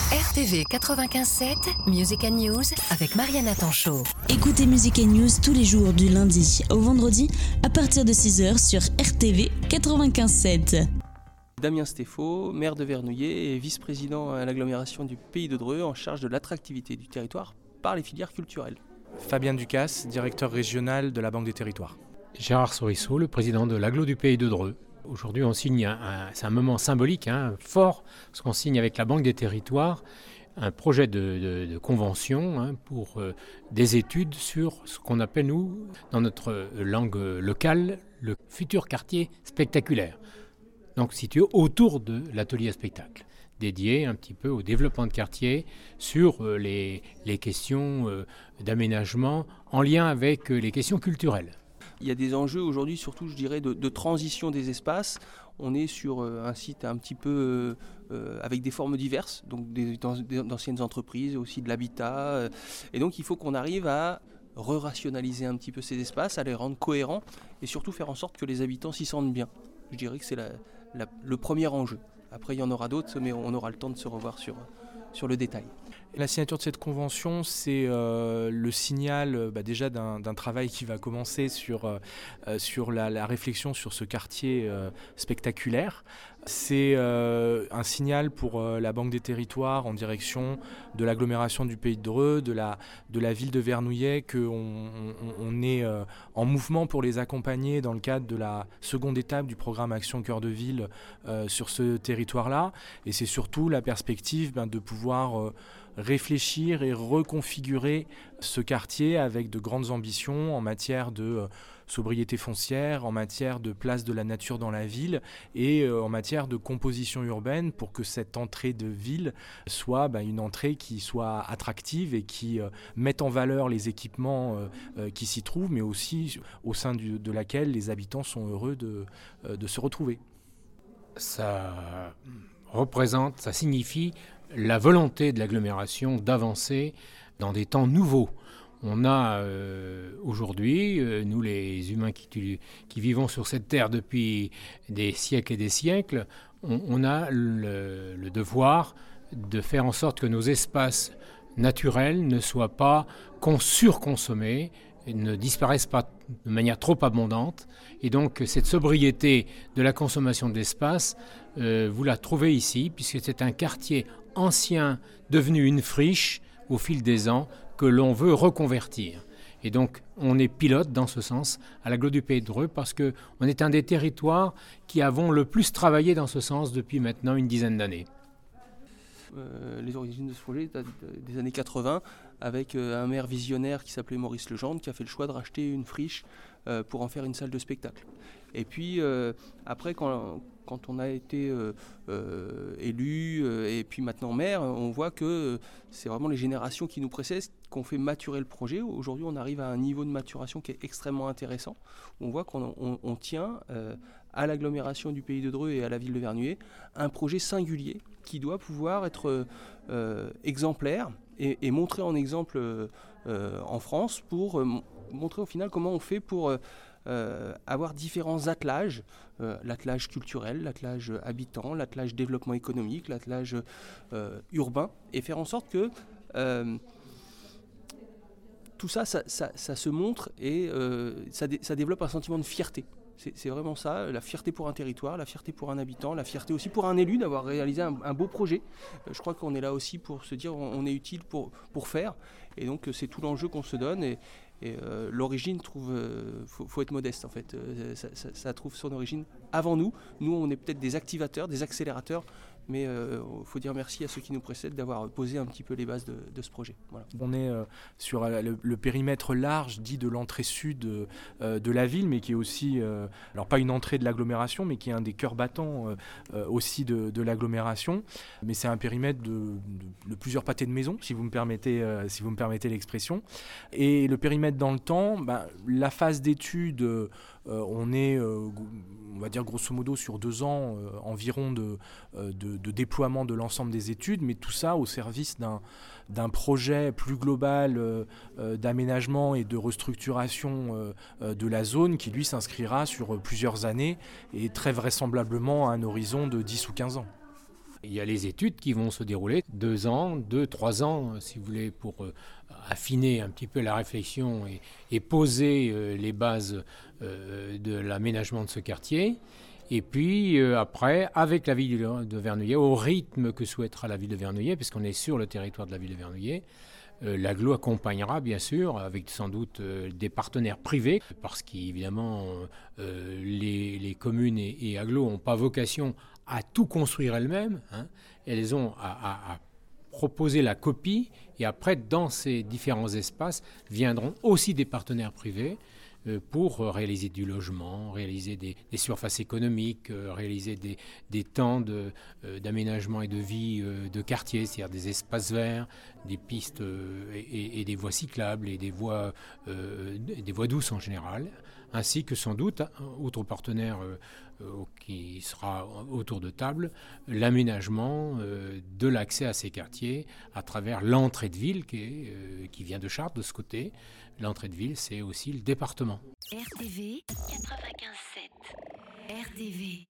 RTV 95.7, Music & News avec Mariana Tanchot. Écoutez Music & News tous les jours du lundi au vendredi à partir de 6h sur RTV 95.7. Damien Stéphaux, maire de Vernouillet et vice-président à l'agglomération du Pays de Dreux en charge de l'attractivité du territoire par les filières culturelles. Fabien Ducasse, directeur régional de la Banque des Territoires. Gérard Sorisseau, le président de l'agglo du Pays de Dreux. Aujourd'hui, on signe, c'est un moment symbolique, fort, parce qu'on signe avec la Banque des Territoires un projet de convention pour des études sur ce qu'on appelle, nous, dans notre langue locale, le futur quartier spectaculaire. Donc situé autour de l'atelier à spectacle, dédié un petit peu au développement de quartier sur les questions d'aménagement en lien avec les questions culturelles. Il y a des enjeux aujourd'hui, surtout je dirais, de transition des espaces. On est sur un site un petit peu avec des formes diverses, donc d'anciennes entreprises, aussi de l'habitat. Et donc il faut qu'on arrive à re-rationaliser un petit peu ces espaces, à les rendre cohérents et surtout faire en sorte que les habitants s'y sentent bien. Je dirais que c'est le premier enjeu. Après, il y en aura d'autres, mais on aura le temps de se revoir sur le détail. La signature de cette convention, c'est le signal déjà d'un travail qui va commencer sur la réflexion sur ce quartier spectaculaire. C'est un signal pour la Banque des Territoires en direction de l'agglomération du Pays de Dreux, de la ville de Vernouillet, qu'on est en mouvement pour les accompagner dans le cadre de la seconde étape du programme Action Cœur de Ville sur ce territoire-là. Et c'est surtout la perspective de pouvoir réfléchir et reconfigurer ce quartier avec de grandes ambitions en matière de sobriété foncière, en matière de place de la nature dans la ville et en matière de composition urbaine pour que cette entrée de ville soit une entrée qui soit attractive et qui mette en valeur les équipements qui s'y trouvent, mais aussi au sein de laquelle les habitants sont heureux de se retrouver. Ça représente, ça signifie la volonté de l'agglomération d'avancer dans des temps nouveaux. On a aujourd'hui, nous les humains qui vivons sur cette terre depuis des siècles et des siècles, on a le devoir de faire en sorte que nos espaces naturels ne soient pas surconsommés, ne disparaissent pas de manière trop abondante. Et donc cette sobriété de la consommation d'espace, vous la trouvez ici, puisque c'est un quartier ancien devenu une friche au fil des ans que l'on veut reconvertir. Et donc on est pilote dans ce sens à l'agglo du Pays de Dreux parce qu'on est un des territoires qui avons le plus travaillé dans ce sens depuis maintenant une dizaine d'années. Les origines de ce projet datent des années 80 avec un maire visionnaire qui s'appelait Maurice Legendre qui a fait le choix de racheter une friche pour en faire une salle de spectacle. Et puis après quand on a été élu et puis maintenant maire, on voit que c'est vraiment les générations qui nous précèdent qui ont fait maturer le projet. Aujourd'hui on arrive à un niveau de maturation qui est extrêmement intéressant. On voit qu'on tient à l'agglomération du Pays de Dreux et à la ville de Vernouillet un projet singulier qui doit pouvoir être exemplaire et montrer en exemple en France pour montrer au final comment on fait pour avoir différents attelages, l'attelage culturel, l'attelage habitant, l'attelage développement économique, l'attelage urbain, et faire en sorte que tout ça se montre et ça développe un sentiment de fierté. C'est vraiment ça, la fierté pour un territoire, la fierté pour un habitant, la fierté aussi pour un élu d'avoir réalisé un beau projet. Je crois qu'on est là aussi pour se dire on est utile pour faire. Et donc c'est tout l'enjeu qu'on se donne. Et l'origine faut être modeste en fait. Ça trouve son origine avant nous. Nous on est peut-être des activateurs, des accélérateurs. Mais il faut dire merci à ceux qui nous précèdent d'avoir posé un petit peu les bases de ce projet. Voilà. On est sur le périmètre large dit de l'entrée sud de la ville, mais qui est aussi, alors pas une entrée de l'agglomération, mais qui est un des cœurs battants aussi de l'agglomération. Mais c'est un périmètre de plusieurs pâtés de maison, si vous me permettez l'expression. Et le périmètre dans le temps, la phase d'étude, on est, on va dire grosso modo sur 2 ans environ de déploiement de l'ensemble des études, mais tout ça au service d'un projet plus global d'aménagement et de restructuration de la zone qui lui s'inscrira sur plusieurs années et très vraisemblablement à un horizon de 10 ou 15 ans. Il y a les études qui vont se dérouler 2 ans, 3 ans, si vous voulez, pour affiner un petit peu la réflexion et poser les bases de l'aménagement de ce quartier. Et puis après, avec la ville de Vernouillet, au rythme que souhaitera la ville de Vernouillet, puisqu'on est sur le territoire de la ville de Vernouillet, l'agglo accompagnera bien sûr, avec sans doute des partenaires privés, parce qu'évidemment les communes et agglos n'ont pas vocation à tout construire elles-mêmes. Elles ont à proposer la copie, et après dans ces différents espaces viendront aussi des partenaires privés pour réaliser du logement, réaliser des surfaces économiques, réaliser des temps d'aménagement et de vie de quartier, c'est-à-dire des espaces verts, des pistes et des voies cyclables et des voies douces en général, ainsi que sans doute, autre partenaire qui sera autour de table, l'aménagement de l'accès à ces quartiers à travers l'entrée de ville qui vient de Chartres de ce côté. L'entrée de ville, c'est aussi le département. RTV 95.7. RTV.